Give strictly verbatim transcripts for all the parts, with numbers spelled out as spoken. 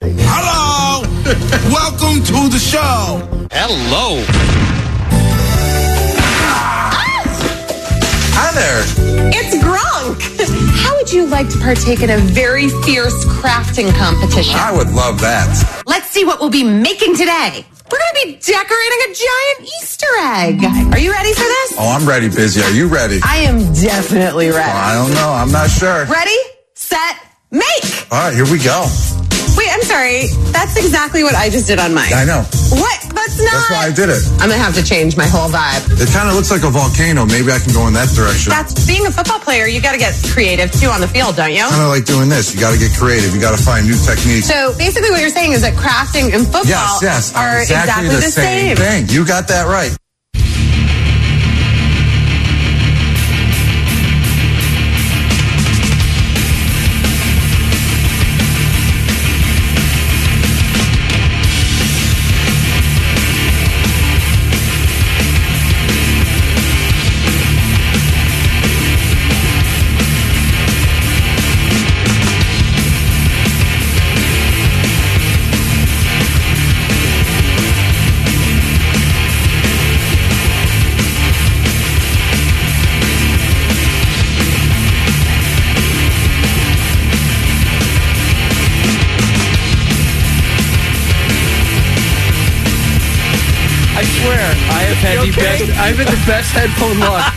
Hello! Welcome to the show! Hello! Hi there! It's Gronk! How would you like to partake in a very fierce crafting competition? I would love that. Let's see what we'll be making today. We're going to be decorating a giant Easter egg. Are you ready for this? Oh, I'm ready, Busy. Are you ready? I am definitely ready. Oh, I don't know. I'm not sure. Ready, set, make! All right, here we go. Wait, I'm sorry. That's exactly what I just did on mine. I know. What? That's not. That's why I did it. I'm going to have to change my whole vibe. It kind of looks like a volcano. Maybe I can go in that direction. That's being a football player. You got to get creative too on the field, don't you? Kind of like doing this. You got to get creative. You got to find new techniques. So basically, what you're saying is that crafting and football yes, yes, are exactly, exactly the, the same, same. thing. You got that right. Had the best, I've had the best headphone luck.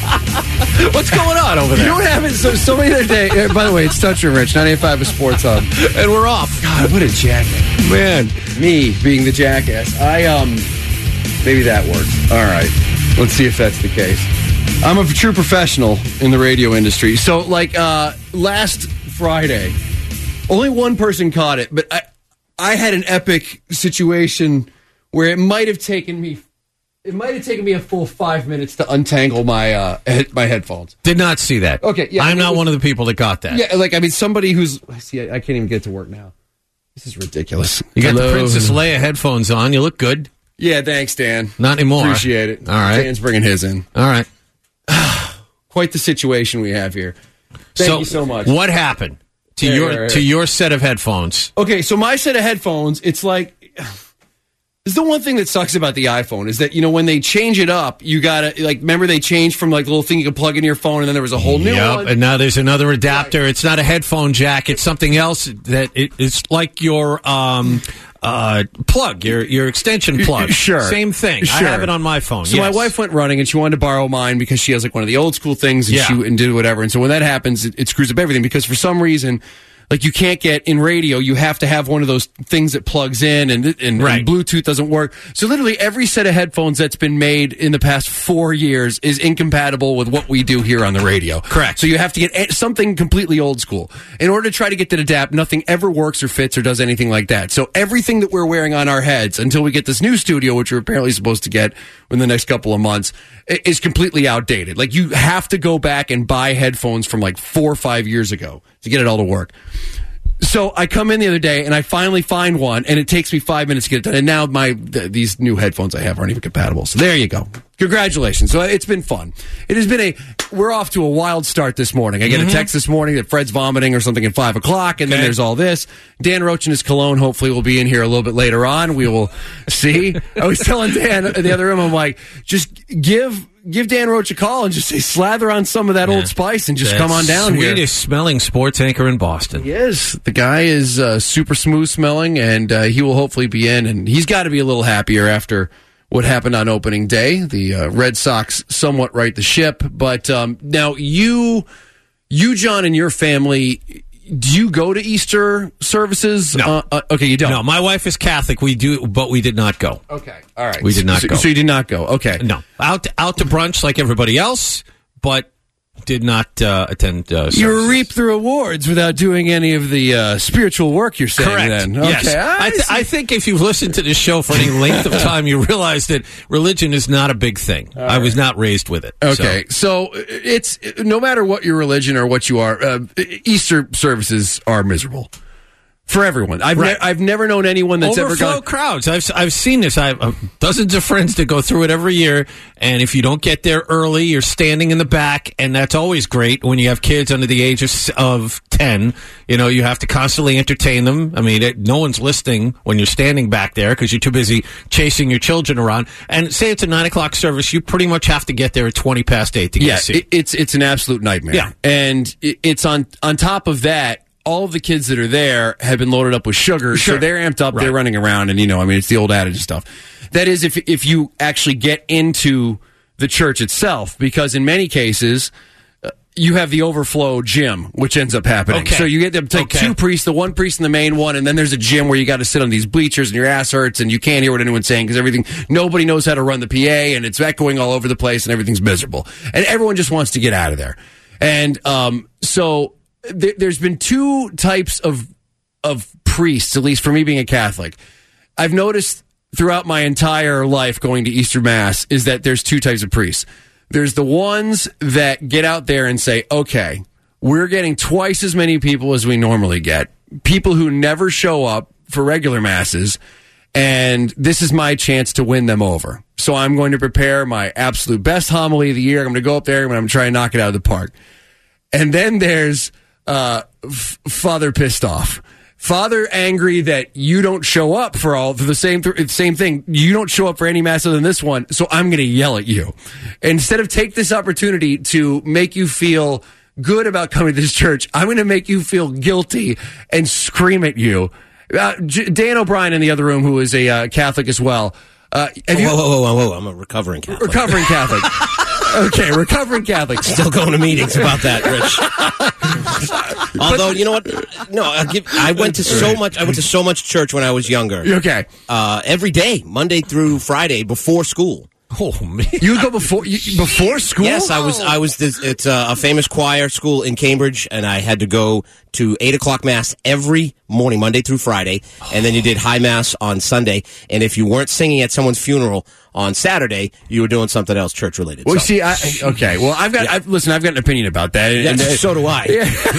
What's going on over there? You know what happened? So, somebody the other day, uh, by the way, it's Touch and Rich, ninety-eight point five of Sports Hub. And we're off. God, what a jackass. Man. Me being the jackass. I, um, maybe that works. All right. Let's see if that's the case. I'm a true professional in the radio industry. So, like, uh, last Friday, only one person caught it, but I, I had an epic situation where it might have taken me It might have taken me a full five minutes to untangle my uh, head, my headphones. Did not see that. Okay, yeah, I'm not was, one of the people that got that. Yeah, like I mean, somebody who's see, I, I can't even get to work now. This is ridiculous. You got Hello. the Princess Leia headphones on. You look good. Yeah, thanks, Dan. Not anymore. Appreciate it. All right, Dan's bringing his in. All right. Quite the situation we have here. Thank so, you so much. What happened to Here, your here, here. to your set of headphones? Okay, so my set of headphones, it's like. This is the one thing that sucks about the iPhone is that, you know, when they change it up, you gotta, like, remember they changed from, like, the little thing you could plug into your phone, and then there was a whole new yep, one? And now there's another adapter. Right. It's not a headphone jack. It's something else that it, it's like your um, uh, plug, your your extension plug. Sure. Same thing. Sure. I have it on my phone. So yes. my wife went running, and she wanted to borrow mine because she has, like, one of the old school things, and yeah. she and did whatever. And so when that happens, it, it screws up everything because for some reason... Like, you can't get in radio, you have to have one of those things that plugs in, and, and, right. and Bluetooth doesn't work. So literally every set of headphones that's been made in the past four years is incompatible with what we do here on the radio. Correct. So you have to get something completely old school. In order to try to get that adapt, nothing ever works or fits or does anything like that. So everything that we're wearing on our heads until we get this new studio, which we're apparently supposed to get in the next couple of months, is completely outdated. Like, you have to go back and buy headphones from like four or five years ago to get it all to work. So I come in the other day and I finally find one, and it takes me five minutes to get it done. And now my th- these new headphones I have aren't even compatible. So there you go. Congratulations. So it's been fun. It has been a, we're off to a wild start this morning. I get mm-hmm. a text this morning that Fred's vomiting or something at five o'clock, and okay. then there's all this. Dan Roach and his cologne hopefully will be in here a little bit later on. We will see. I was telling Dan in the other room, I'm like, just give, give Dan Roach a call and just say, slather on some of that yeah. Old Spice and just that come on down sweetest here. Sweetest smelling sports anchor in Boston. He is. The guy is uh, super smooth smelling, and uh, he will hopefully be in, and he's got to be a little happier after what happened on opening day. The uh, Red Sox somewhat right the ship, but um, now you, you, John, and your family, do you go to Easter services? No. Uh, uh, okay, you don't. No, my wife is Catholic. We do, but we did not go. Okay, all right. We did not so, go. So you did not go. Okay, no. Out to, out to brunch like everybody else, but did not uh, attend. Uh, you reap the rewards without doing any of the uh, spiritual work. You're saying, correct? Then. Yes. Okay, I, I, th- I think if you've listened to this show for any length of time, you realize that religion is not a big thing. All I was right. not raised with it. Okay, so. so it's no matter what your religion or what you are, uh, Easter services are miserable. For everyone. I've, Right. ne- I've never known anyone that's Overflow ever gone. crowds. I've I've seen this. I have uh, dozens of friends that go through it every year. And if you don't get there early, you're standing in the back, and that's always great when you have kids under the age of, s- of ten. You know, you have to constantly entertain them. I mean, it, no one's listening when you're standing back there because you're too busy chasing your children around. And say it's a nine o'clock service, you pretty much have to get there at twenty past eight to get Yeah, a seat. it, it's it's an absolute nightmare. Yeah. And it, it's on on top of that, all of the kids that are there have been loaded up with sugar, Sure. so they're amped up, Right. they're running around, and you know, I mean, it's the old adage and stuff. That is, if if you actually get into the church itself, because in many cases, uh, you have the overflow gym, which ends up happening. Okay. So you get them take Okay. two priests, the one priest and the main one, and then there's a gym where you got to sit on these bleachers and your ass hurts and you can't hear what anyone's saying because everything, nobody knows how to run the P A and it's echoing all over the place and everything's miserable. And everyone just wants to get out of there. And um, so th- there's been two types of of priests, at least for me being a Catholic. I've noticed throughout my entire life going to Easter Mass is that there's two types of priests. There's the ones that get out there and say, okay, we're getting twice as many people as we normally get. People who never show up for regular masses, and this is my chance to win them over. So I'm going to prepare my absolute best homily of the year. I'm going to go up there and I'm going to try and knock it out of the park. And then there's uh, F- Father Pissed Off. Father angry that you don't show up for all for the same th- same thing. You don't show up for any mass other than this one, so I'm going to yell at you. Instead of take this opportunity to make you feel good about coming to this church, I'm going to make you feel guilty and scream at you. Uh, J- Dan O'Brien in the other room, who is a uh, Catholic as well. Uh, have you, Whoa, whoa, whoa, whoa, whoa! I'm a recovering Catholic. recovering Catholic. Okay, recovering Catholic. Still going to meetings about that, Rich. Although, you know what? No, I'll give, I went to so much. I went to so much church when I was younger. Okay, Uh, every day, Monday through Friday, before school. Oh, man. you would go before you, before school. Yes, I was. I was. This, it's a, a famous choir school in Cambridge, and I had to go to eight o'clock mass every morning, Monday through Friday, and then you did high mass on Sunday. And if you weren't singing at someone's funeral on Saturday, you were doing something else church related. Well, so. see, I, okay. Well, I've got. Yeah. I've, listen, I've got an opinion about that. Yeah, and, uh, so do I.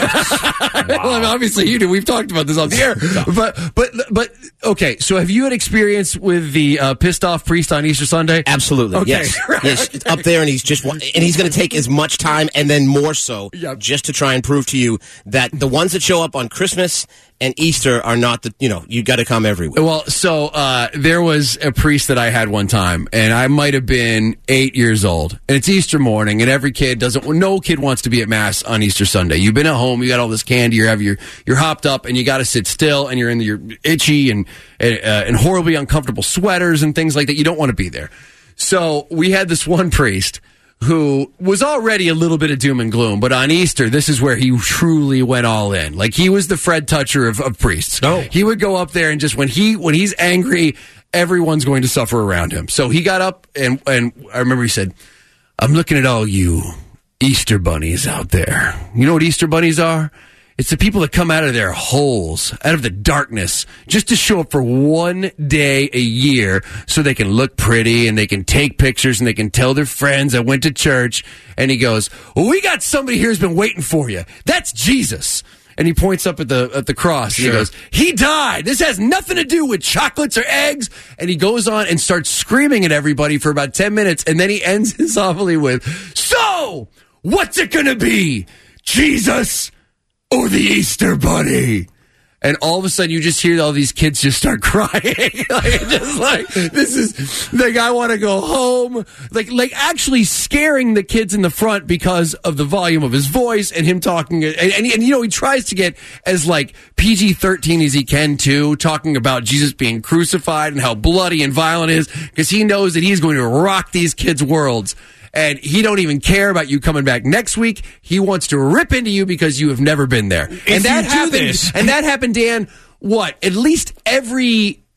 Well, I mean, obviously you do. We've talked about this on the air. But, but, but, okay. So, have you had experience with the uh, pissed off priest on Easter Sunday? Absolutely, Okay. yes. Yes, it's up there, and he's just wa- and he's going to take as much time and then more so, Yep. just to try and prove to you that the ones that show up on Christmas and Easter are not the. You know, you got to come every week. Well, so uh, there was a priest that I had one time, and I might have been eight years old. And it's Easter morning, and every kid doesn't. No kid wants to be at mass on Easter Sunday. You've been at home, you got all this candy, you have your you're hopped up, and you got to sit still, and you're in your itchy and uh, and horribly uncomfortable sweaters and things like that. You don't want to be there. So we had this one priest who was already a little bit of doom and gloom, but on Easter, this is where he truly went all in. Like, he was the Fred Toucher of, of priests. Oh. He would go up there and just, when he when he's angry, everyone's going to suffer around him. So he got up and, and I remember he said, I'm looking at all you Easter bunnies out there. You know what Easter bunnies are? It's the people that come out of their holes, out of the darkness, just to show up for one day a year so they can look pretty and they can take pictures and they can tell their friends I went to church. And he goes, well, we got somebody here who's been waiting for you. That's Jesus. And he points up at the at the cross. And Sure. he goes, he died. This has nothing to do with chocolates or eggs. And he goes on and starts screaming at everybody for about ten minutes. And then he ends his homily with, so, what's it going to be? Jesus or the Easter Bunny? And all of a sudden, you just hear all these kids just start crying. Like, just like, this is, like, I want to go home. Like, like actually scaring the kids in the front because of the volume of his voice and him talking. And, and, and you know, he tries to get as, like, P G thirteen as he can, too, talking about Jesus being crucified and how bloody and violent it is, because he knows that he's going to rock these kids' worlds. And he don't even care about you coming back next week. He wants to rip into you because you have never been there. If and that you do happened. this- And that happened, Dan. What? At least every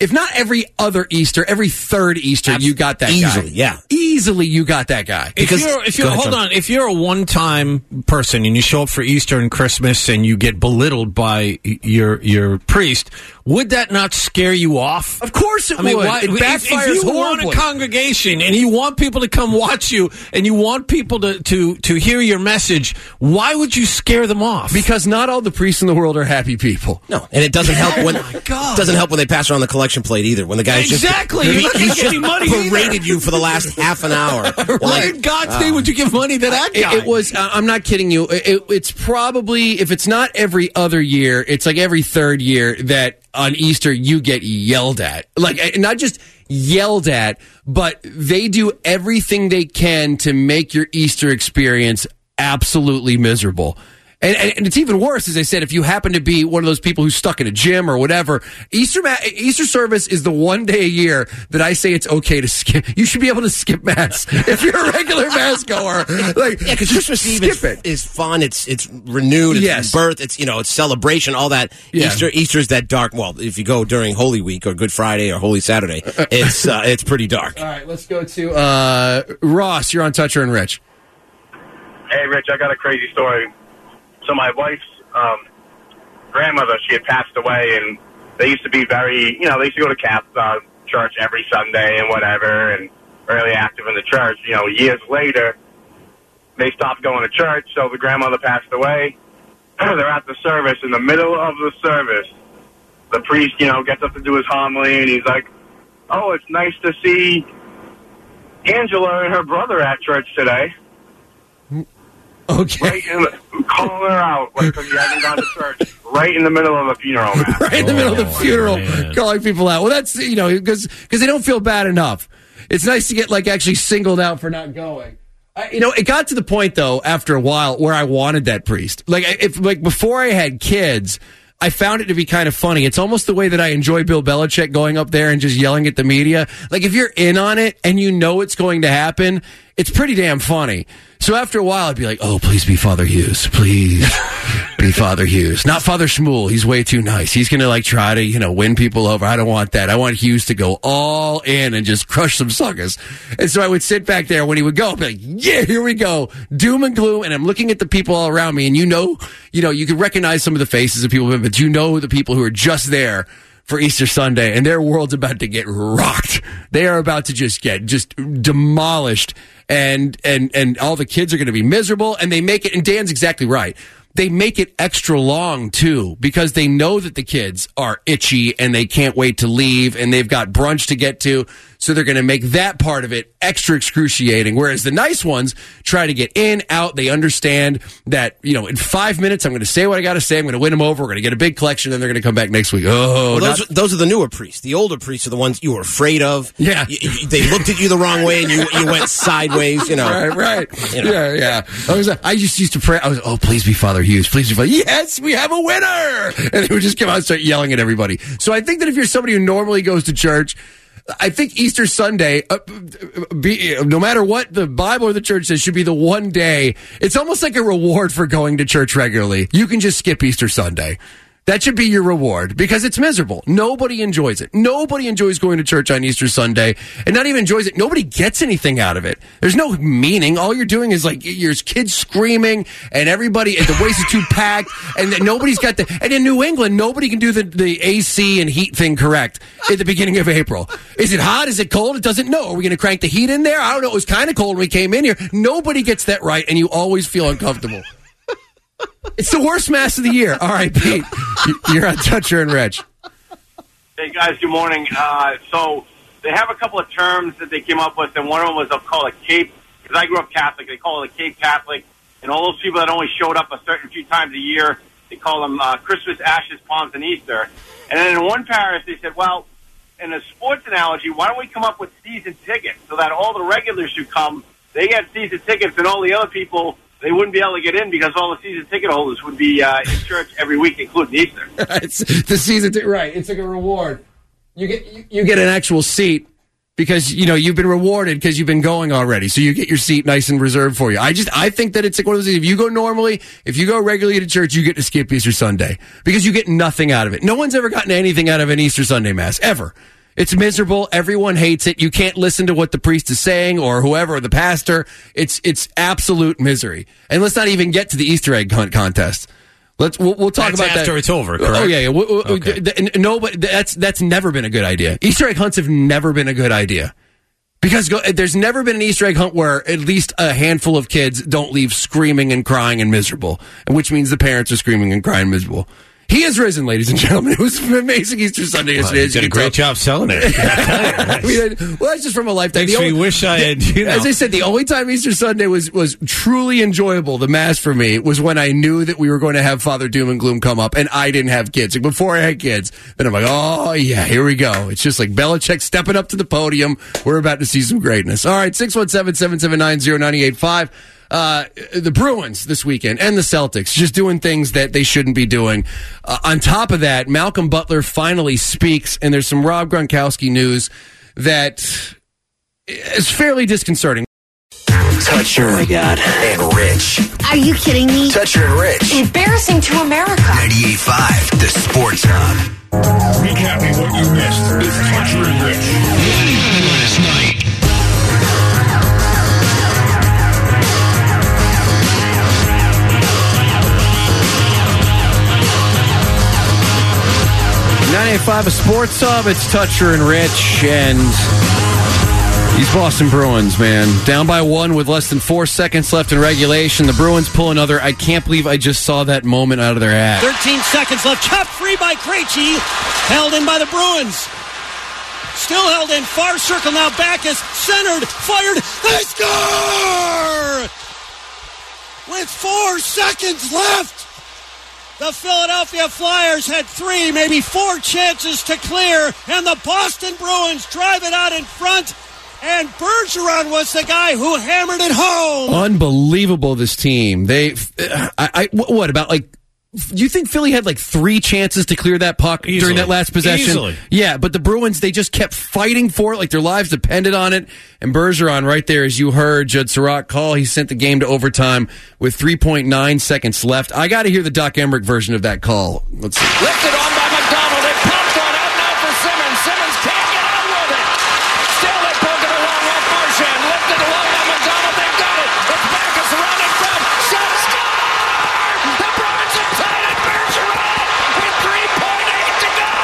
if not every other Easter, every third Easter, Abs- you got that easily, guy. yeah. Easily you got that guy. If you're, if you're, ahead, hold John. on, if you're a one-time person and you show up for Easter and Christmas and you get belittled by your your priest, would that not scare you off? Of course it I mean, would. why, It if, backfires if you horribly. want a congregation and you want people to come watch you and you want people to, to, to hear your message, why would you scare them off? Because not all the priests in the world are happy people. No, and it doesn't help when my God. doesn't help when they pass around the collection plate either. When the guy's Exactly. just You're not he- gonna he's get any money just either. paraded you for the last half an hour. You're Why like, in God's name would you give money to that It, guy? it was. Uh, I'm not kidding you. It, it- it's probably, if it's not every other year, it's like every third year that on Easter you get yelled at. Like uh, not just yelled at, but they do everything they can to make your Easter experience absolutely miserable. And, and, and it's even worse, as I said, if you happen to be one of those people who's stuck in a gym or whatever. Easter ma- Easter service is the one day a year that I say it's okay to skip. You should be able to skip mass if you're a regular mass goer. Like, yeah, because just Christmas Eve skip is, it. is fun. It's it's renewed. It's Yes. birth. It's you know it's celebration. All that. Yeah. Easter Easter's that dark. Well, if you go during Holy Week or Good Friday or Holy Saturday, it's uh, it's pretty dark. All right, let's go to uh, Ross. You're on Toucher and Rich. Hey, Rich, I got a crazy story. So my wife's um, grandmother, she had passed away, and they used to be very, you know, they used to go to Catholic uh, church every Sunday and whatever, and really active in the church. You know, years later, they stopped going to church, so the grandmother passed away. They're at the service. In the middle of the service, the priest, you know, gets up to do his homily, and he's like, oh, it's nice to see Angela and her brother at church today. Okay. Right in the, calling her out like because he hasn't gone to church. Right in the middle of a funeral, man. Right in the middle of the Oh, funeral, man. calling people out. Well, that's, you know, because they don't feel bad enough. It's nice to get, like, actually singled out for not going. I, you know, it got to the point, though, after a while, where I wanted that priest. Like, if like before I had kids, I found it to be kind of funny. It's almost the way that I enjoy Bill Belichick going up there and just yelling at the media. Like, if you're in on it and you know it's going to happen, it's pretty damn funny. So after a while, I'd be like, oh, please be Father Hughes. Please be Father Hughes. Not Father Shmuel. He's way too nice. He's going to, like, try to, you know, win people over. I don't want that. I want Hughes to go all in and just crush some suckers. And so I would sit back there when he would go, I'd be like, yeah, here we go. Doom and gloom. And I'm looking at the people all around me. And you know, you know, you can recognize some of the faces of people, but you know the people who are just there for Easter Sunday, and their world's about to get rocked. They are about to just get just demolished, and and and all the kids are going to be miserable. And they make it. And Dan's exactly right. They make it extra long too, because they know that the kids are itchy and they can't wait to leave, and they've got brunch to get to. So they're going to make that part of it extra excruciating. Whereas the nice ones try to get in, out. They understand that, you know, in five minutes, I'm going to say what I got to say. I'm going to win them over. We're going to get a big collection, and they're going to come back next week. Oh, Well, those, not- those are the newer priests. The older priests are the ones you were afraid of. Yeah. You- you- they looked at you the wrong way, and you you went sideways. You know. Right, right. You know. Yeah, yeah. I was, I just used to pray. I was, oh, please be Father Hughes. Please be Father. Yes, we have a winner. And they would just come out and start yelling at everybody. So I think that if you're somebody who normally goes to church, I think Easter Sunday, uh, be, no matter what the Bible or the church says, should be the one day. It's almost like a reward for going to church regularly. You can just skip Easter Sunday. That should be your reward, because it's miserable. Nobody enjoys it. Nobody enjoys going to church on Easter Sunday, and not even enjoys it. Nobody gets anything out of it. There's no meaning. All you're doing is, like, there's kids screaming, and everybody, and the place is too packed, and then nobody's got the, and in New England, nobody can do the, the A C and heat thing correct at the beginning of April. Is it hot? Is it cold? It doesn't know. Are we going to crank the heat in there? I don't know. It was kind of cold when we came in here. Nobody gets that right, and you always feel uncomfortable. It's the worst mass of the year. All right, Pete, you're on Toucher and Rich. Hey, guys, good morning. Uh, so they have a couple of terms that they came up with, and one of them was they'll call it Cape, because I grew up Catholic. They call it a Cape Catholic, and all those people that only showed up a certain few times a year, they call them uh, Christmas, Ashes, Palms, and Easter. And then in one parish, they said, well, in a sports analogy, why don't we come up with season tickets so that all the regulars who come, they get season tickets, and all the other people, they wouldn't be able to get in because all the season ticket holders would be uh, in church every week, including Easter. It's the season, t- right? It's like a reward. You get you, you get an actual seat because, you know, you've been rewarded because you've been going already. So you get your seat nice and reserved for you. I just, I think that it's like one of those things. If you go normally, if you go regularly to church, you get to skip Easter Sunday because you get nothing out of it. No one's ever gotten anything out of an Easter Sunday Mass, ever. It's miserable. Everyone hates it. You can't listen to what the priest is saying or whoever, or the pastor. It's, it's absolute misery. And let's not even get to the Easter egg hunt contest. Let's we'll, we'll talk that's about after that. It's over. Correct? Oh yeah, yeah. We'll, we'll, okay. No, but that's that's never been a good idea. Easter egg hunts have never been a good idea because go, there's never been an Easter egg hunt where at least a handful of kids don't leave screaming and crying and miserable, and which means the parents are screaming and crying miserable. He has risen, ladies and gentlemen. It was an amazing Easter Sunday yesterday. Well, you did a great job selling it. I mean, well, that's just from a lifetime. Makes me wish I had, you know. As I said, the only time Easter Sunday was, was truly enjoyable, the Mass for me, was when I knew that we were going to have Father Doom and Gloom come up, and I didn't have kids. Like, before I had kids, then I'm like, oh, yeah, here we go. It's just like Belichick stepping up to the podium. We're about to see some greatness. All right, six one seven, seven seven nine, zero nine eight five. Uh, the Bruins this weekend and the Celtics just doing things that they shouldn't be doing. Uh, on top of that, Malcolm Butler finally speaks, and there's some Rob Gronkowski news that is fairly disconcerting. Toucher, oh my God, and Rich. Are you kidding me? Toucher and Rich. Embarrassing to America. ninety-eight point five, the Sports Hub. Recapping what you missed. It's Toucher and Rich. Last night. ninety-eight point five, a Sports Hub. It's Toucher and Rich, and these Boston Bruins, man, down by one with less than four seconds left in regulation. The Bruins pull another. I can't believe I just saw that moment out of their hat. thirteen seconds left. Chopped free by Krejci. Held in by the Bruins. Still held in. Far circle now. Backus centered. Fired. They score! With four seconds left. The Philadelphia Flyers had three, maybe four chances to clear, and the Boston Bruins drive it out in front, and Bergeron was the guy who hammered it home. Unbelievable, this team. They, I, I what, about like, do you think Philly had like three chances to clear that puck Easily. during that last possession? Easily. Yeah, but the Bruins, they just kept fighting for it like their lives depended on it. And Bergeron right there, as you heard Judd Surratt call, he sent the game to overtime with three point nine seconds left. I got to hear the Doc Emmerich version of that call. Let's see. Lifted on by McDonald. They pumped one out now for Simmons. Simmons can't get out with it. Still they poke it along off Marchand. Lifted along by McDonald. They got it. It's Backus around in front. Shot, score! The Bruins have tied it. Bergeron with three point eight to go.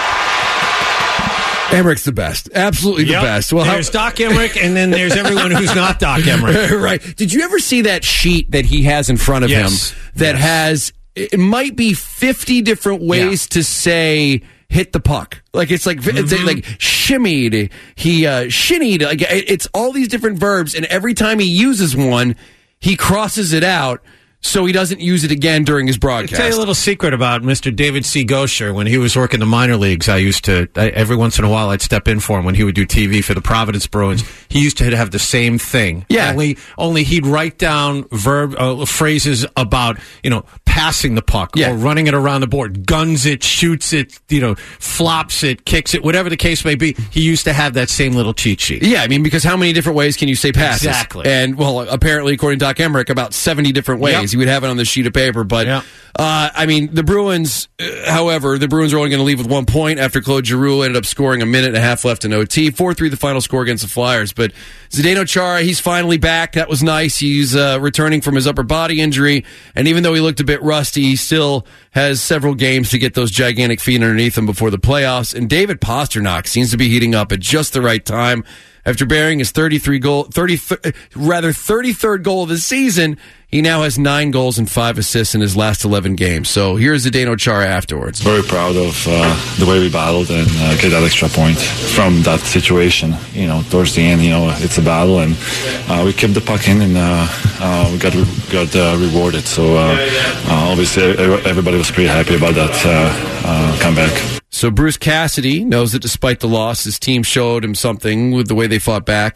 Emmerich's the best. Absolutely the Yep. best. Well, there's how- Doc Emmerich, and then there's everyone who's not Doc Emmerich. Right. Did you ever see that sheet that he has in front of Yes. him that Yes. has, it might be fifty different ways Yeah. to say hit the puck. Like it's like, it's Mm-hmm. like shimmied, he uh, shinnied. Like it- it's all these different verbs, and every time he uses one, he crosses it out so he doesn't use it again during his I'll broadcast. tell you a little secret about Mister David C. Gosher. When he was working the minor leagues, I used to, I, every once in a while, I'd step in for him when he would do T V for the Providence Bruins. He used to have the same thing. Yeah. Only, only he'd write down verb, uh, phrases about, you know, passing the puck Yeah. or running it around the board, guns it, shoots it, you know, flops it, kicks it, whatever the case may be. He used to have that same little cheat sheet. Yeah, I mean, because how many different ways can you say passes? Exactly. And, well, apparently, according to Doc Emmerich, about seventy different ways. Yep. He would have it on the sheet of paper. But, Yep. uh, I mean, the Bruins, uh, however, the Bruins are only going to leave with one point after Claude Giroux ended up scoring a minute and a half left in O T. four three the final score against the Flyers. But Zdeno Chara, he's finally back. That was nice. He's uh, returning from his upper body injury. And even though he looked a bit rusty, he still has several games to get those gigantic feet underneath him before the playoffs. And David Pastrnak seems to be heating up at just the right time. After bearing his thirty-three goal, thirty, rather thirty-third goal of the season, he now has nine goals and five assists in his last eleven games. So here's Zdeno Chara afterwards. Very proud of uh, the way we battled and uh, get that extra point from that situation. You know, towards the end, you know, it's a battle, and uh, we kept the puck in, and uh, uh, we got got uh, rewarded. So uh, uh, obviously, everybody was pretty happy about that uh, uh, comeback. So Bruce Cassidy knows that despite the loss, his team showed him something with the way they fought back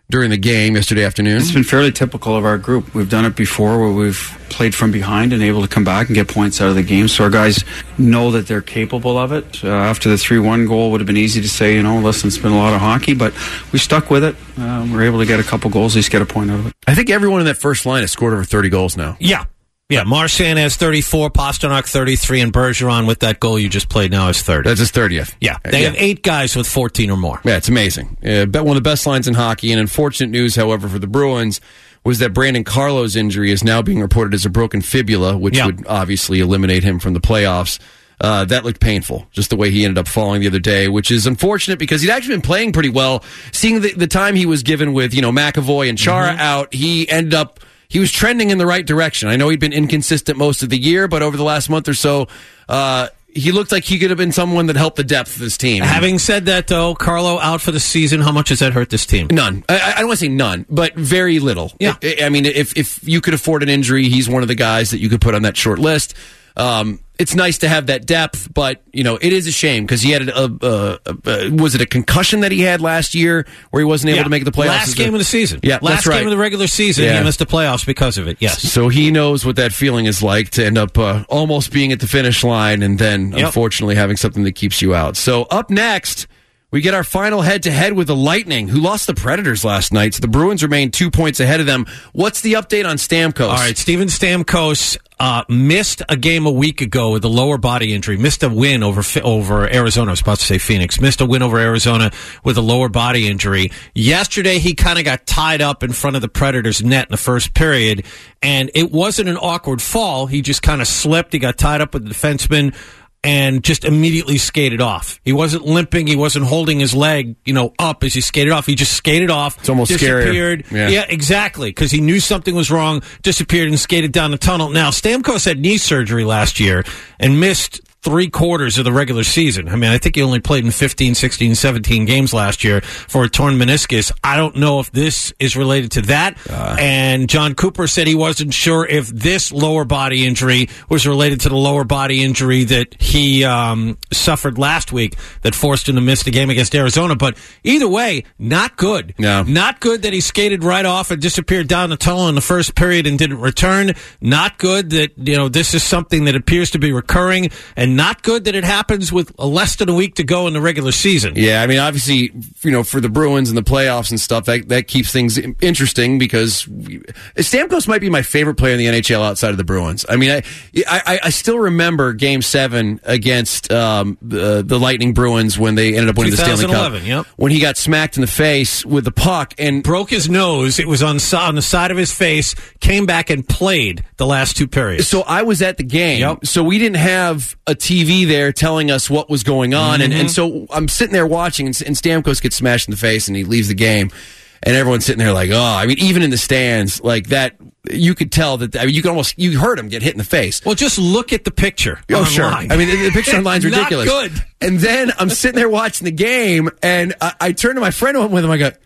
during the game yesterday afternoon. It's been fairly typical of our group. We've done it before where we've played from behind and able to come back and get points out of the game. So our guys know that they're capable of it. Uh, after the three one goal, it would have been easy to say, you know, listen, it's been a lot of hockey, but we stuck with it. Uh, we're able to get a couple goals, at least get a point out of it. I think everyone in that first line has scored over thirty goals now. Yeah. Yeah, Marchand has thirty-four, Pasternak thirty-three, and Bergeron with that goal you just played now is thirty. That's his thirtieth. Yeah, they yeah. have eight guys with fourteen or more. Yeah, it's amazing. Uh, one of the best lines in hockey. And unfortunate news, however, for the Bruins was that Brandon Carlo's injury is now being reported as a broken fibula, which yeah. would obviously eliminate him from the playoffs. Uh, that looked painful, just the way he ended up falling the other day, which is unfortunate because he'd actually been playing pretty well. Seeing the, the time he was given with, you know, McAvoy and Chara mm-hmm. out, he ended up... He was trending in the right direction. I know he'd been inconsistent most of the year, but over the last month or so, uh, he looked like he could have been someone that helped the depth of this team. Having said that, though, Carlo out for the season, how much does that hurt this team? None. I, I don't want to say none, but very little. Yeah. I, I mean, if if you could afford an injury, he's one of the guys that you could put on that short list. Um, it's nice to have that depth, but you know it is a shame because he had a, a, a, a was it a concussion that he had last year where he wasn't able yeah. to make the playoffs? Last game a, of the season. Yeah, last that's right. game of the regular season, yeah. he missed the playoffs because of it. Yes, so he knows what that feeling is like to end up uh, almost being at the finish line and then yep. unfortunately having something that keeps you out. So up next, we get our final head-to-head with the Lightning, who lost the Predators last night. So the Bruins remain two points ahead of them. What's the update on Stamkos? All right, Steven Stamkos uh, missed a game a week ago with a lower body injury. Missed a win over over Arizona. I was about to say Phoenix. Missed a win over Arizona with a lower body injury. Yesterday, he kind of got tied up in front of the Predators' net in the first period, and it wasn't an awkward fall. He just kind of slipped. He got tied up with the defenseman and just immediately skated off. He wasn't limping. He wasn't holding his leg, you know, up as he skated off. He just skated off. It's almost disappeared. scarier. Yeah. yeah, exactly, because he knew something was wrong, disappeared and skated down the tunnel. Now, Stamkos had knee surgery last year and missed three quarters of the regular season. I mean, I think he only played in fifteen, sixteen, seventeen games last year for a torn meniscus. I don't know if this is related to that. Uh, and John Cooper said he wasn't sure if this lower body injury was related to the lower body injury that he um, suffered last week that forced him to miss the game against Arizona. But either way, not good. No. Not good that he skated right off and disappeared down the tunnel in the first period and didn't return. Not good that, you know, this is something that appears to be recurring, and not good that it happens with less than a week to go in the regular season. Yeah, I mean, obviously, you know, for the Bruins and the playoffs and stuff, that, that keeps things interesting because Stamkos might be my favorite player in the N H L outside of the Bruins. I mean, I I, I still remember Game Seven against um, the, the Lightning Bruins when they ended up winning the Stanley Cup. Yep. When he got smacked in the face with the puck and broke his nose. It was on, on the side of his face. Came back and played the last two periods. So I was at the game. Yep. So we didn't have a T V there telling us what was going on. Mm-hmm. And, and so I'm sitting there watching, and, and Stamkos gets smashed in the face, and he leaves the game. And everyone's sitting there like, oh, I mean, even in the stands, like that, you could tell that, I mean, you could almost, you heard him get hit in the face. Well, just look at the picture. Oh, online. sure. I mean, the, the picture online is ridiculous. Not good. And then I'm sitting there watching the game, and I, I turn to my friend with him, I go,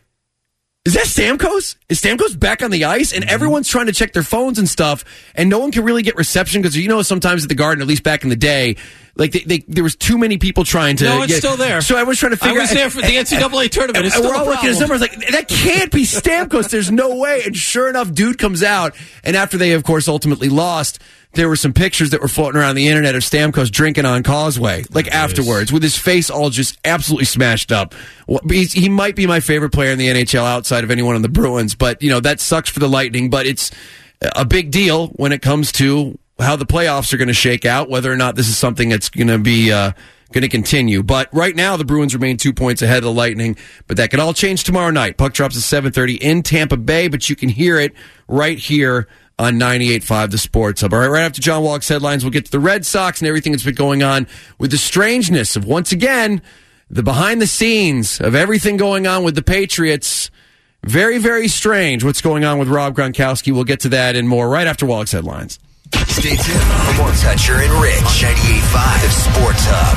is that Stamkos? Is Stamkos back on the ice? And everyone's trying to check their phones and stuff, and no one can really get reception because, you know, sometimes at the Garden, at least back in the day, like they, they, there was too many people trying to. No, it's get, still there. So I was trying to figure. I was out, there for the N C double A tournament. It's and still we're all a looking at his numbers like that can't be Stamkos. There's no way. And sure enough, dude comes out, and after they, of course, ultimately lost, there were some pictures that were floating around the internet of Stamkos drinking on Causeway, like nice. afterwards, with his face all just absolutely smashed up. He's, he might be my favorite player in the N H L outside of anyone on the Bruins, but you know that sucks for the Lightning. But it's a big deal when it comes to how the playoffs are going to shake out, whether or not this is something that's going to be uh, going to continue. But right now, the Bruins remain two points ahead of the Lightning, but that could all change tomorrow night. Puck drops at seven thirty in Tampa Bay, but you can hear it right here on ninety-eight point five The Sports Hub. All right, right after John Walk's headlines, we'll get to the Red Sox and everything that's been going on with the strangeness of, once again, the behind the scenes of everything going on with the Patriots. Very, very strange what's going on with Rob Gronkowski. We'll get to that and more right after Walk's headlines. Stay tuned for more Toucher and Rich. ninety-eight point five The Sports Hub.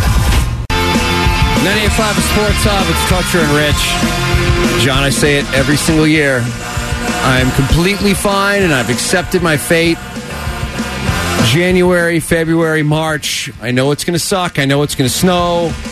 ninety-eight point five The Sports Hub. It's Toucher and Rich. John, I say it every single year. I'm completely fine, and I've accepted my fate. January, February, March. I know it's going to suck. I know it's going to snow.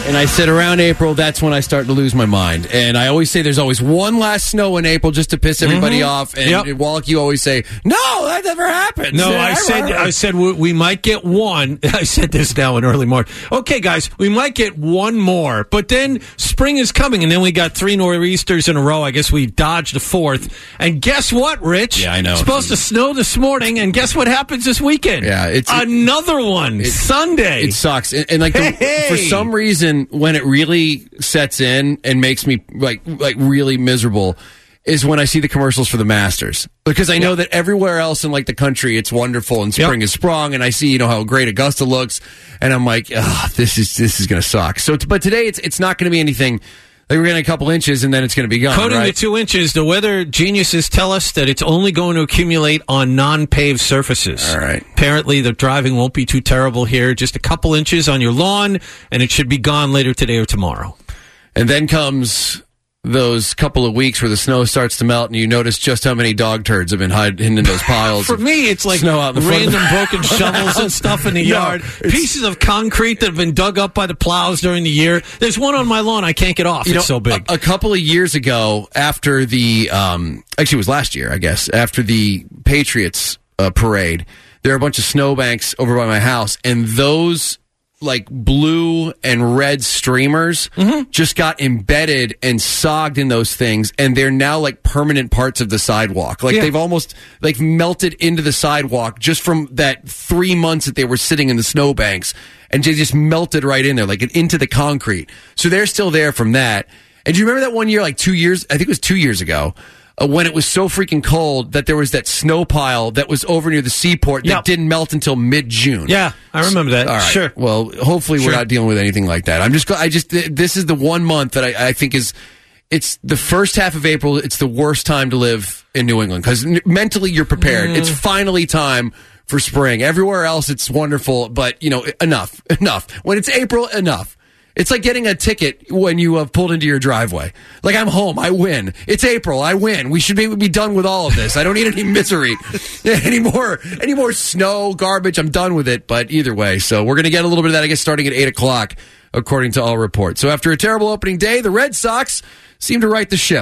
And I said around April, that's when I start to lose my mind. And I always say there's always one last snow in April just to piss everybody Mhm. off. And Yep. Wallach, you always say, no, that never happens. No, Yeah, I said I said we, we might get one. I said this now in early March. Okay, guys, we might get one more, but then spring is coming, and then we got three nor'easters in a row. I guess we dodged the fourth. And guess what, Rich? Yeah, I know. It's supposed to snow this morning, and guess what happens this weekend? Yeah, it's another one Sunday. It sucks, and, and like the, Hey! for some reason, when it really sets in and makes me like like really miserable, is when I see the commercials for the Masters, because I know that everywhere else in like the country it's wonderful and spring Yep. is sprung, and I see you know how great Augusta looks, and I'm like, ah, this is this is going to suck. So, t- but today it's it's not going to be anything. Like we're getting a couple inches and then it's going to be gone. Coding right? the two inches, the weather geniuses tell us that it's only going to accumulate on non-paved surfaces. All right. Apparently, the driving won't be too terrible here. Just a couple inches on your lawn, and it should be gone later today or tomorrow. And then comes those couple of weeks where the snow starts to melt and you notice just how many dog turds have been hiding in those piles. For of me, it's like snow out in the front of random the- broken shovels and stuff in the No, yard, it's- pieces of concrete that have been dug up by the plows during the year. There's one on my lawn I can't get off. You It's know, so big. A, a couple of years ago, after the um, actually it was last year, I guess, after the Patriots uh, parade, there are a bunch of snowbanks over by my house, and those like blue and red streamers Mm-hmm. just got embedded and sogged in those things, and they're now like permanent parts of the sidewalk. Like Yeah. they've almost like melted into the sidewalk just from that three months that they were sitting in the snowbanks, and they just melted right in there, like into the concrete. So they're still there from that. And do you remember that one year, like two years, I think it was two years ago, uh, when it was so freaking cold that there was that snow pile that was over near the seaport that Yep. didn't melt until mid-June. Yeah, I remember that. All right. Sure. Well, hopefully Sure. we're not dealing with anything like that. I'm just, gl- I just, th- this is the one month that I, I think is, it's the first half of April. It's the worst time to live in New England because n- mentally you're prepared. Mm. It's finally time for spring. Everywhere else, it's wonderful, but you know, enough, enough. When it's April, enough. It's like getting a ticket when you have pulled into your driveway. Like, I'm home. I win. It's April. I win. We should be, be done with all of this. I don't need any misery. any more any more snow, garbage. I'm done with it. But either way, so we're going to get a little bit of that, I guess, starting at eight o'clock, according to all reports. So after a terrible opening day, the Red Sox seem to right the ship.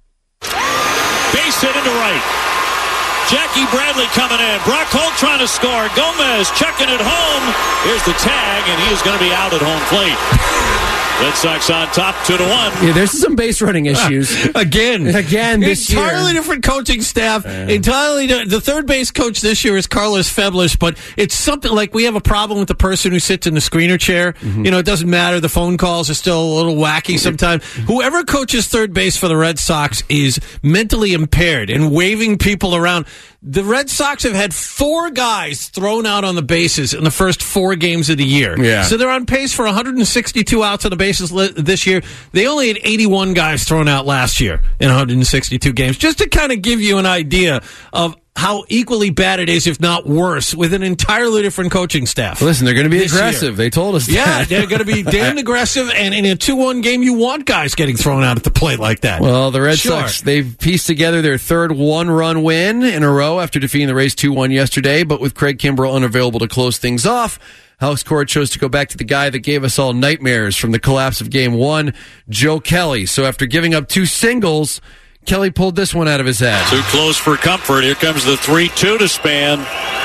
Base hit into right. Jackie Bradley coming in. Brock Holt trying to score. Gomez checking it home. Here's the tag, and he is going to be out at home plate. Red Sox on top, two to one. Yeah, there's some base running issues. Again. Again this entirely year. different coaching staff. Entirely di- the third base coach this year is Carlos Feblish, but it's something like we have a problem with the person who sits in the screener chair. Mm-hmm. You know, it doesn't matter. The phone calls are still a little wacky sometimes. Whoever coaches third base for the Red Sox is mentally impaired and waving people around. The Red Sox have had four guys thrown out on the bases in the first four games of the year. Yeah. So they're on pace for one hundred sixty-two outs on the bases li- this year. They only had eighty-one guys thrown out last year in one hundred sixty-two games. Just to kind of give you an idea of how equally bad it is, if not worse, with an entirely different coaching staff. Listen, they're going to be this aggressive. year. They told us Yeah, that. they're going to be damn aggressive, and in a two one game, you want guys getting thrown out at the plate like that. Well, the Red Sure. Sox, they've pieced together their third one-run win in a row after defeating the Rays two one yesterday, but with Craig Kimbrell unavailable to close things off, Alex Cora chose to go back to the guy that gave us all nightmares from the collapse of Game one, Joe Kelly. So after giving up two singles, Kelly pulled this one out of his hat. Too close for comfort. Here comes the three two to Span.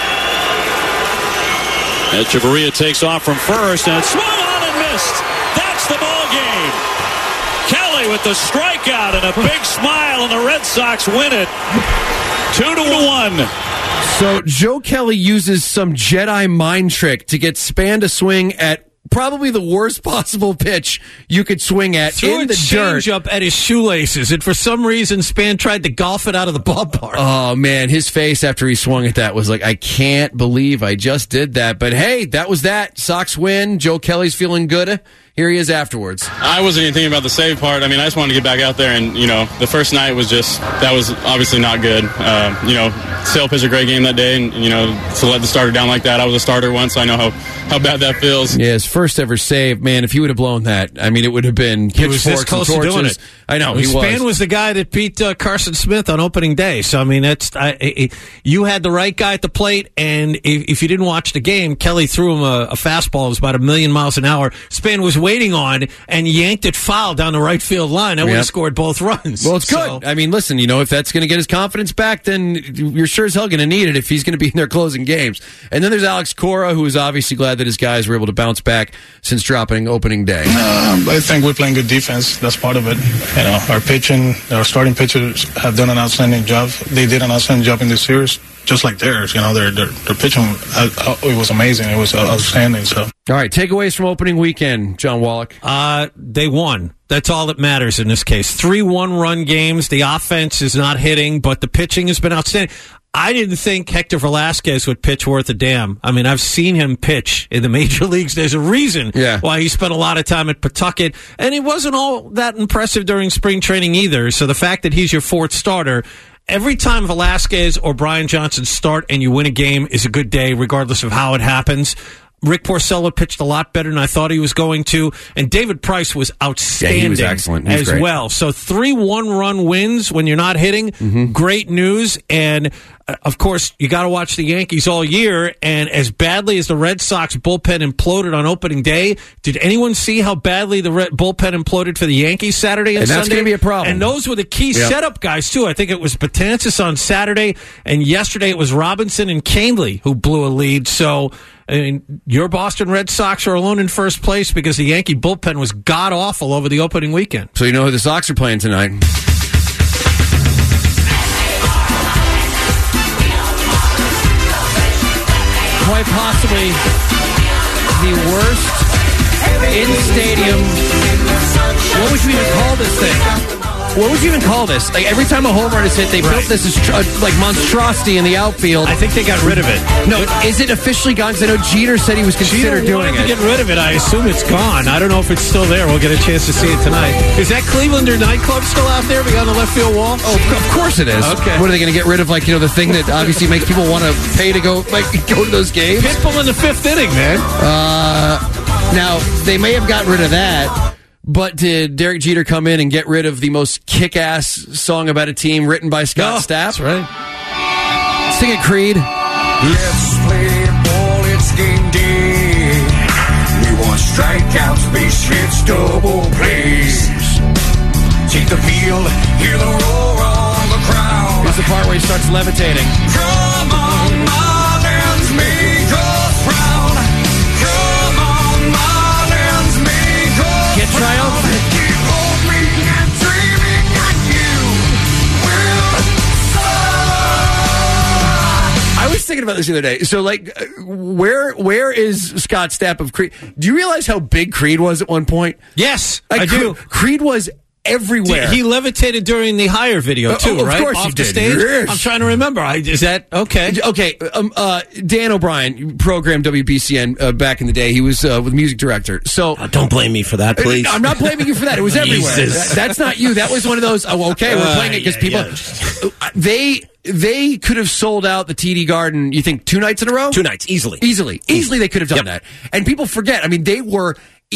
Echeverria takes off from first and swung on and missed. That's the ball game. Kelly with the strikeout and a big smile, and the Red Sox win it. Two to one. So Joe Kelly uses some Jedi mind trick to get Span to swing at probably the worst possible pitch you could swing at Threw in a the dirt. change up at his shoelaces, and for some reason, Span tried to golf it out of the ballpark. Oh, man, his face after he swung at that was like, I can't believe I just did that. But hey, that was that. Sox win. Joe Kelly's feeling good. Here he is afterwards. I wasn't even thinking about the save part. I mean, I just wanted to get back out there, and, you know, the first night was just, that was obviously not good. Uh, you know, Sale pitched a great game that day, and, you know, to let the starter down like that, I was a starter once, so I know how, how bad that feels. Yeah, his first ever save, man, if he would have blown that, I mean, it would have been He was this pitchforks close and to torches. doing it. I know, he Span was. was the guy that beat uh, Carson Smith on opening day. So, I mean, that's I, I, you had the right guy at the plate, and if, if you didn't watch the game, Kelly threw him a, a fastball. It was about a million miles an hour. Span was waiting waiting on and yanked it foul down the right field line. That would Yep. have scored both runs. Well, it's good. So- I mean, listen, you know, if that's going to get his confidence back, then you're sure as hell going to need it if he's going to be in there closing games. And then there's Alex Cora, who is obviously glad that his guys were able to bounce back since dropping opening day. Um, I think we're playing good defense. That's part of it. You know, our pitching, our starting pitchers have done an outstanding job. They did an outstanding job in this series, just like theirs. You know, their their, their pitching, uh, uh, it was amazing. It was uh, outstanding. So, all right, takeaways from opening weekend, John Wallach. Uh, they won. That's all that matters in this case. Three one-run games. The offense is not hitting, but the pitching has been outstanding. I didn't think Hector Velasquez would pitch worth a damn. I mean, I've seen him pitch in the major leagues. There's a reason yeah. why he spent a lot of time at Pawtucket, and he wasn't all that impressive during spring training either. So the fact that he's your fourth starter, every time Velasquez or Brian Johnson start and you win a game is a good day, regardless of how it happens. Rick Porcello pitched a lot better than I thought he was going to, and David Price was outstanding yeah, he was excellent. He was as great. well. So three one-run wins when you're not hitting, mm-hmm. great news. And, uh, of course, you got to watch the Yankees all year, and as badly as the Red Sox bullpen imploded on opening day, did anyone see how badly the Red bullpen imploded for the Yankees Saturday and, and that's Sunday? going to be a problem. And those were the key yep. setup guys, too. I think it was Betances on Saturday, and yesterday it was Robinson and Canely who blew a lead. So, I mean, your Boston Red Sox are alone in first place because the Yankee bullpen was god-awful over the opening weekend. So you know who the Sox are playing tonight. Quite possibly the worst in-stadium... What would you even call this thing? What would you even call this? Like every time a home run is hit, they Right. built this uh, like monstrosity in the outfield. I think they got rid of it. No, is it officially gone? Because I know Jeter said he was considered Jeter doing wanted it. to get rid of it. I assume it's gone. I don't know if it's still there. We'll get a chance to see it tonight. Is that Clevelander nightclub still out there beyond the left field wall? Oh, of course it is. Okay. What are they going to get rid of? Like you know, the thing that obviously makes people want to pay to go like go to those games. Pitbull in the fifth inning, man. Uh, now they may have gotten rid of that. But did Derek Jeter come in and get rid of the most kick-ass song about a team written by Scott No, Stapp? That's right. Sing it, Creed. Let's play ball, it's game day. We want strikeouts, base hits, double plays. Take the field, hear the roar on the crowd. Here's the part where he starts levitating. Come on, Marlins, make us proud. Come on, Marlins, make us Get triumphant. Keep hoping and dreaming that you will soar. I was thinking about this the other day. So, like, uh, where where is Scott Stapp of Creed? Do you realize how big Creed was at one point? Yes, like, I do. Cre- Creed was everywhere. He levitated during the higher video, too, Uh, of right? course Off he the did. stage? Yes. I'm trying to remember. I, is that okay? Okay, um, uh, Dan O'Brien programmed W B C N uh, back in the day. He was uh, with music director. So Oh, don't blame me for that, please. I'm not blaming you for that. It was everywhere. Jesus. That- that's not you. That was one of those. Oh, okay, we're Uh, playing it because yeah, people. They they could have sold out the T D Garden. You think two nights in a row? Two nights, easily. Easily, easily they could have done Yep. that. And people forget. I mean, they were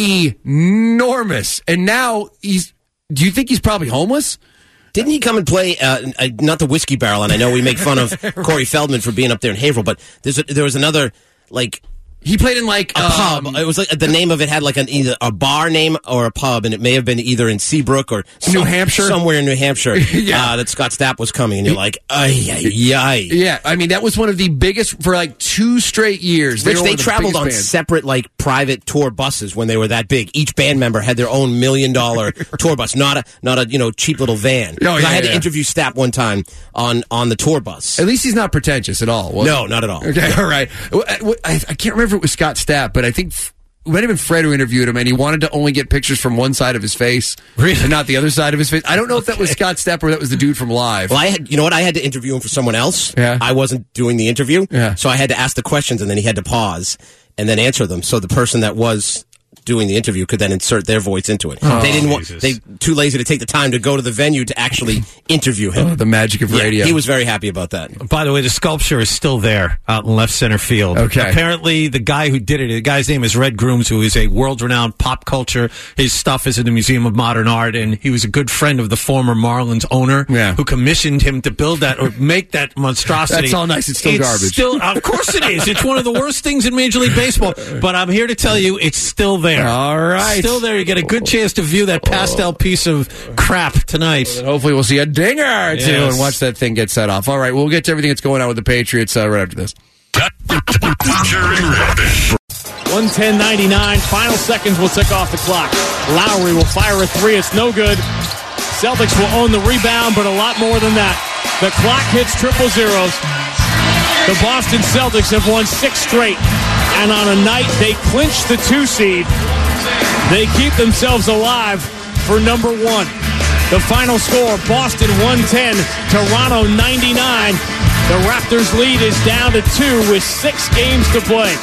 enormous. And now he's. Do you think he's probably homeless? Didn't he come and play, uh, uh, not the Whiskey Barrel, and I know we make fun of Corey Feldman for being up there in Haverhill, but there's a, there was another, like... He played in, like... A um, pub. It was like, the name of it had like an, either a bar name or a pub, and it may have been either in Seabrook or... New some- Hampshire? Somewhere in New Hampshire. Yeah. uh, that Scott Stapp was coming, and you're like, ay, ay, ay. Yeah, I mean, that was one of the biggest for like two straight years. Which were they one of the traveled biggest on bands. separate, like, private tour buses when they were that big. Each band member had their own million-dollar tour bus, not a, not a, you know, cheap little van. Oh, yeah, I had yeah. to interview Stapp one time on, on the tour bus. At least he's not pretentious at all. was No, he? not at all. Okay, all right. I, I can't remember if it was Scott Stapp, but I think it might have been Fred who interviewed him, and he wanted to only get pictures from one side of his face Really? and not the other side of his face. I don't know if that was Scott Stapp or that was the dude from Live. Well, I had, you know what? I had to interview him for someone else. Yeah. I wasn't doing the interview. Yeah. So I had to ask the questions, and then he had to pause and then answer them. So the person that was doing the interview could then insert their voice into it. Oh, they didn't want, Jesus. they too lazy to take the time to go to the venue to actually interview him. Oh, the magic of Yeah, radio. he was very happy about that. By the way, the sculpture is still there out in left center field. Okay. Apparently, the guy who did it, the guy's name is Red Grooms, who is a world-renowned pop culture. His stuff is in the Museum of Modern Art, and he was a good friend of the former Marlins owner, Yeah. who commissioned him to build that or make that monstrosity. That's all nice. It's still garbage. Still, of course it is. It's one of the worst things in Major League Baseball. But I'm here to tell you, it's still there. there. All right. Still there. You get a good chance to view that pastel piece of crap tonight. Well, hopefully we'll see a dinger or two Yes. and watch that thing get set off. All right, we'll get to everything that's going on with the Patriots uh, right after this. one ten ninety-nine. Final seconds will tick off the clock. Lowry will fire a three. It's no good. Celtics will own the rebound, but a lot more than that. The clock hits triple zeros. The Boston Celtics have won six straight. And on a night they clinch the two seed, they keep themselves alive for number one. The final score, Boston one ten, Toronto ninety-nine. The Raptors lead is down to two with six games to play.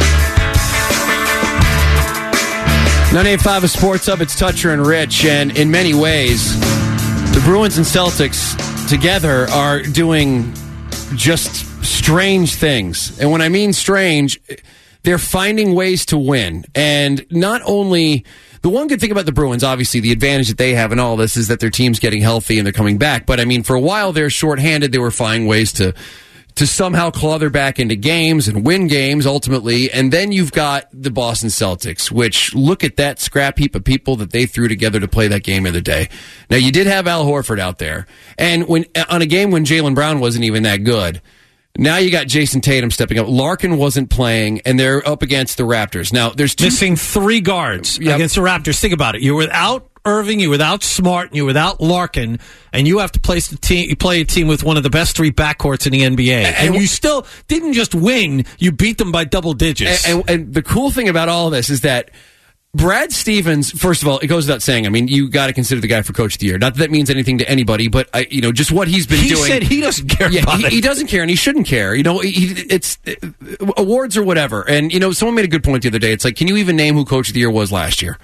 nine eighty-five is Sports Hub. It's Toucher and Rich. And in many ways, the Bruins and Celtics together are doing just strange things. And when I mean strange, they're finding ways to win. And not only... The one good thing about the Bruins, obviously, the advantage that they have in all this is that their team's getting healthy and they're coming back. But, I mean, for a while they're shorthanded. They were finding ways to to somehow claw their back into games and win games, ultimately. And then you've got the Boston Celtics, which, look at that scrap heap of people that they threw together to play that game the other day. Now, you did have Al Horford out there. And when on a game when Jaylen Brown wasn't even that good, now you got Jason Tatum stepping up. Larkin wasn't playing, and they're up against the Raptors. Now, there's two... Missing three guards Yep. against the Raptors. Think about it. You're without Irving, you're without Smart, and you're without Larkin, and you have to place the team. You play a team with one of the best three backcourts in the N B A, and, and you still didn't just win; you beat them by double digits. And, and, and the cool thing about all of this is that Brad Stevens, first of all, it goes without saying. I mean, you got to consider the guy for Coach of the Year. Not that that means anything to anybody, but I, you know, just what he's been he doing. He said he doesn't care yeah, about he, it. He doesn't care, and he shouldn't care. You know, he, it's uh, awards or whatever. And you know, someone made a good point the other day. It's like, can you even name who Coach of the Year was last year?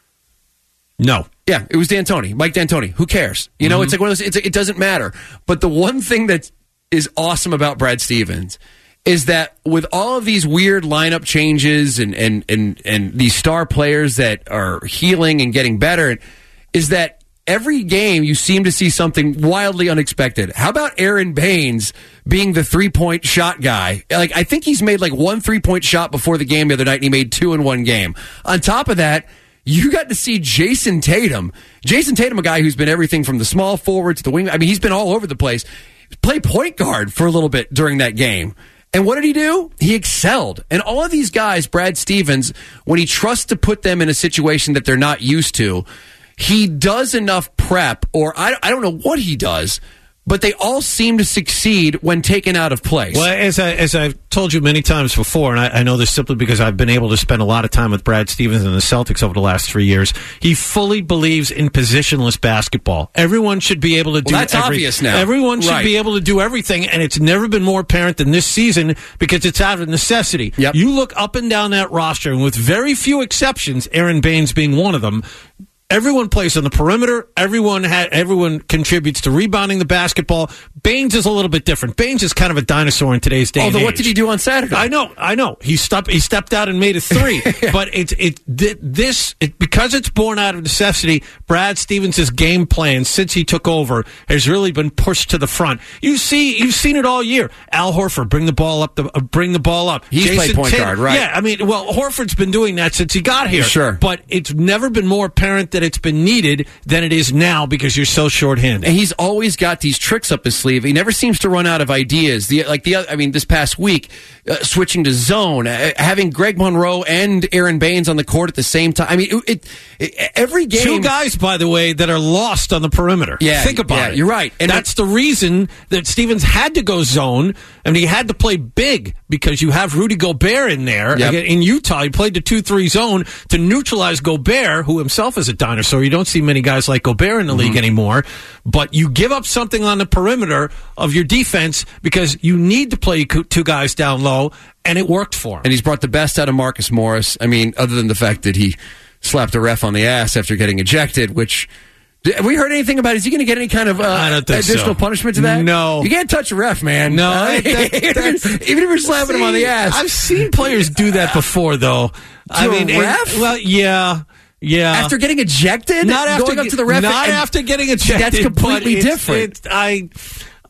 No. Yeah, it was D'Antoni, Mike D'Antoni. Who cares? You know, Mm-hmm. it's like one of those. It's, it doesn't matter. But the one thing that is awesome about Brad Stevens is that with all of these weird lineup changes and and and and these star players that are healing and getting better, is that every game you seem to see something wildly unexpected. How about Aaron Baines being the three-point shot guy? Like, I think he's made like one three-point shot before the game the other night, and he made two in one game. On top of that, you got to see Jason Tatum. Jason Tatum, a guy who's been everything from the small forward to the wing. I mean, he's been all over the place. Play point guard for a little bit during that game. And what did he do? He excelled. And all of these guys, Brad Stevens, when he trusts to put them in a situation that they're not used to, he does enough prep, or I, I don't know what he does, but they all seem to succeed when taken out of place. Well, as, I, as I've told you many times before, and I, I know this simply because I've been able to spend a lot of time with Brad Stevens and the Celtics over the last three years, he fully believes in positionless basketball. Everyone should be able to do well, that's every, obvious now. Everyone should right. be able to do everything, and it's never been more apparent than this season because it's out of necessity. Yep. You look up and down that roster, and with very few exceptions, Aaron Baines being one of them, everyone plays on the perimeter. Everyone ha- everyone contributes to rebounding the basketball. Baines is a little bit different. Baines is kind of a dinosaur in today's day. Although, and what age. did he do on Saturday? I know, I know. He stepped he stepped out and made a three. But it's it this it, because it's born out of necessity. Brad Stevens' game plan since he took over has really been pushed to the front. You see, you've seen it all year. Al Horford bring the ball up, the uh, bring the ball up. He's Jason played point Tatum, guard, right? Yeah, I mean, well, Horford's been doing that since he got here. Sure, but it's never been more apparent that it's been needed than it is now because you're so shorthanded. And he's always got these tricks up his sleeve. He never seems to run out of ideas. The like the I mean, this past week, uh, switching to zone, uh, having Greg Monroe and Aaron Baines on the court at the same time. I mean, it, it, it, every game. Two guys, by the way, that are lost on the perimeter. Yeah, think about yeah, it. You're right, and that's the reason that Stevens had to go zone, and he had to play big because you have Rudy Gobert in there. Yep. In Utah, he played the two three zone to neutralize Gobert, who himself is a dinosaur. You don't see many guys like Gobert in the mm-hmm. league anymore, but you give up something on the perimeter of your defense because you need to play two guys down low, and it worked for him. And he's brought the best out of Marcus Morris. I mean, other than the fact that he slapped a ref on the ass after getting ejected, which... Have we heard anything about? Is he going to get any kind of uh, I don't think additional so. punishment to that? No. You can't touch a ref, man. No. Uh, that, that, even if you're slapping see, him on the ass. I've seen players do that before, though. To I mean, a ref? It, well, yeah. Yeah. After getting ejected? Not after going up to the ref? Not and, after getting ejected. That's completely it's, different. It's, I...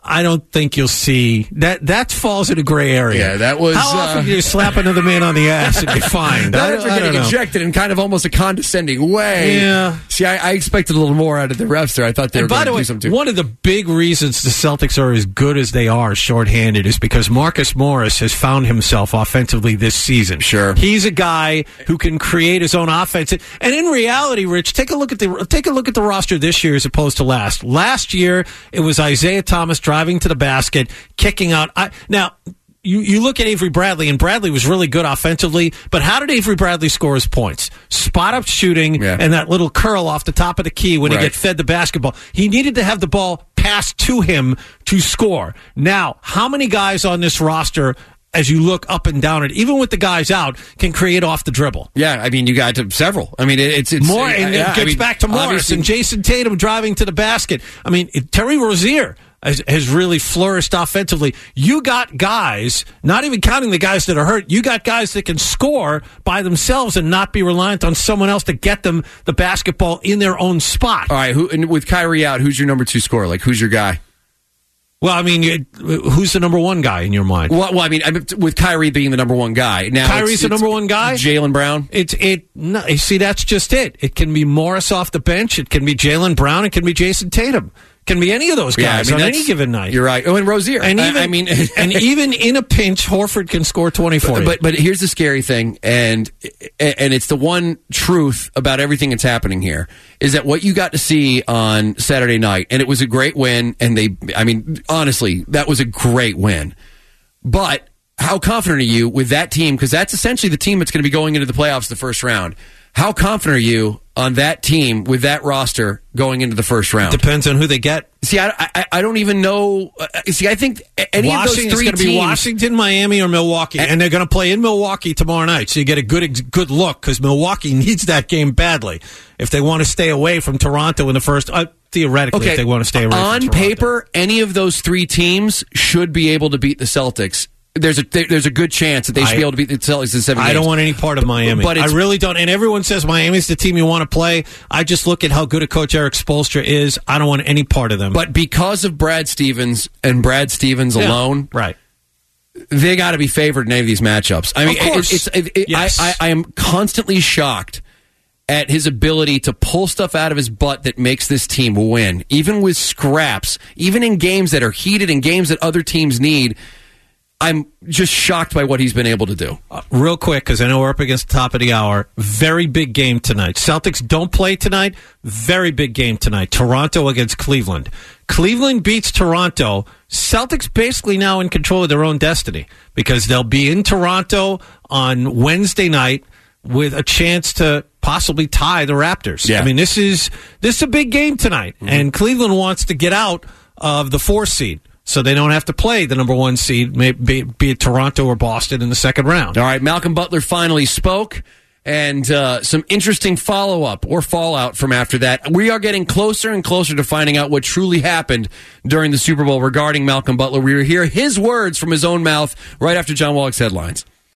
I don't think you'll see that. That falls in a gray area. Yeah, that was. How often uh, do you slap another man on the ass and get fined? Not I, after I don't getting know. ejected in kind of almost a condescending way. Yeah. See, I, I expected a little more out of the refs there. I thought they And were by going the to way, do something. one of the big reasons the Celtics are as good as they are shorthanded is because Marcus Morris has found himself offensively this season. Sure. He's a guy who can create his own offense. And in reality, Rich, take a look at the take a look at the roster this year as opposed to last. Last year, it was Isaiah Thomas driving to the basket, kicking out. I, now, you, you look at Avery Bradley, and Bradley was really good offensively, but how did Avery Bradley score his points? Spot-up shooting Yeah. and that little curl off the top of the key when Right. he get fed the basketball. He needed to have the ball passed to him to score. Now, how many guys on this roster, as you look up and down it, even with the guys out, can create off the dribble? Yeah, I mean, you got to several. I mean, it, it's it's More, and yeah, it gets I mean, back to Morris obviously- and Jason Tatum driving to the basket. I mean, Terry Rozier has, has really flourished offensively. You got guys, not even counting the guys that are hurt, you got guys that can score by themselves and not be reliant on someone else to get them the basketball in their own spot. All right, who, and with Kyrie out, who's your number two scorer? Like, who's your guy? Well, I mean, you- who's the number one guy in your mind? Well, well I mean, I mean, with Kyrie being the number one guy. Now, Kyrie's it's, the it's number one guy? Jaylen Brown? It's it. No, see, that's just it. It can be Morris off the bench. It can be Jaylen Brown. It can be Jason Tatum. It can be any of those Yeah, I guys mean, on that's- any given night. You're right. Oh, and Rozier. And I- even, I mean, and even in a pinch, Horford can score twenty for you. But but here's the scary thing, and and it's the one truth about everything that's happening here is that what you got to see on Saturday night, and it was a great win, and they, I mean, honestly, that was a great win. But how confident are you with that team? Because that's essentially the team that's going to be going into the playoffs the first round. How confident are you on that team with that roster going into the first round? Depends on who they get. See, I, I, I don't even know. Uh, see, I think any Washington, of those three it's going to be teams. Washington, Miami, or Milwaukee, and, and they're going to play in Milwaukee tomorrow night. So you get a good good look because Milwaukee needs that game badly if they want to stay away from Toronto in the first. Uh, theoretically, Okay, if they want to stay away on from Toronto. paper, any of those three teams should be able to beat the Celtics. There's a there's a good chance that they should I- be able to beat the Celtics in seven I games. don't want any part of Miami. But I it's- really don't. And everyone says Miami's the team you want to play. I just look at how good a coach Eric Spoelstra is. I don't want any part of them. But because of Brad Stevens and Brad Stevens Yeah, alone, right? They got to be favored in any of these matchups. I mean, Of course. It, it's it, it, Yes. I, I I am constantly shocked at his ability to pull stuff out of his butt that makes this team win, even with scraps, even in games that are heated and games that other teams need. I'm just shocked by what he's been able to do. Uh, real quick, because I know we're up against the top of the hour. Very big game tonight. Celtics don't play tonight. Very big game tonight. Toronto against Cleveland. Cleveland beats Toronto. Celtics basically now in control of their own destiny because they'll be in Toronto on Wednesday night with a chance to possibly tie the Raptors. Yeah. I mean, this is this is a big game tonight, Mm-hmm. and Cleveland wants to get out of the four seed. So they don't have to play the number one seed, may- be, be it Toronto or Boston in the second round. All right, Malcolm Butler finally spoke, and uh, some interesting follow-up or fallout from after that. We are getting closer and closer to finding out what truly happened during the Super Bowl regarding Malcolm Butler. We will hear his words from his own mouth right after John Wallach's headlines.